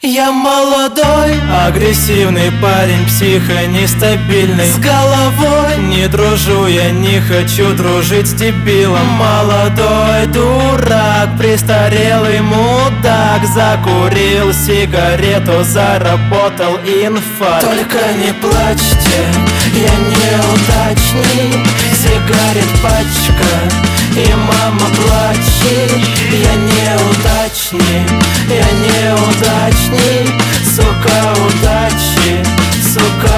Я молодой, агрессивный парень, психо нестабильный. с головой Не дружу, я не хочу дружить с дебилом. молодой дурак, престарелый мудак. Закурил сигарету, заработал инфаркт. Только не плачьте, я неудачник. Сигарет пачка, и мама плачет. Я неудачник, я неудачник. Сука удачи, сука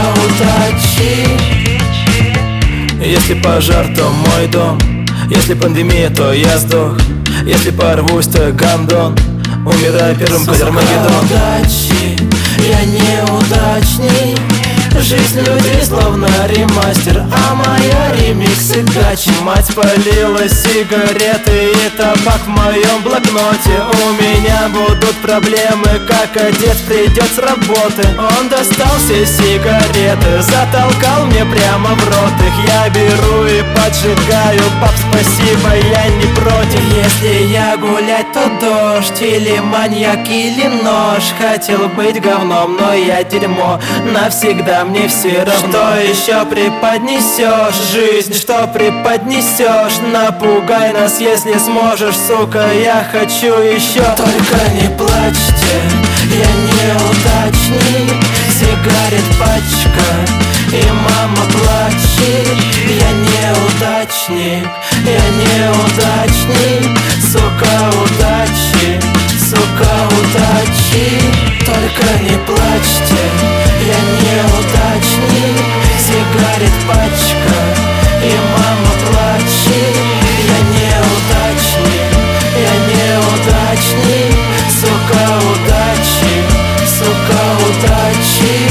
удачи. Если пожар, то мой дом. Если пандемия, то я сдох. Если порвусь, то гандон. Умираю первым, как Армагеддон. Удачи, я неудачник. Жизнь людей словно ремастер, а моя ремиксы гачи. Мать полила сигареты и табак в моем блокноте. У меня будут проблемы, как отец придет с работы. Он достал все сигареты, затолкал мне прямо в рот их. Я беру и поджигаю, пап, спасибо, я не против. Если я гулять, то дождь, или маньяк, или нож. Хотел быть говном, но я дерьмо. Навсегда мне все равно. Что еще преподнесешь, жизнь, что преподнесешь? Напугай нас, если сможешь, сука, я хочу еще. Только не плачьте, я неудачник. Сигарет пачка, и мама плачет. Я неудачник, я неудачник. Сука удачи, сука удачи. Только не плачьте, я неудачник. Сигарет пачка, и мама плачет. Я неудачник, я неудачник. Сука удачи, сука удачи.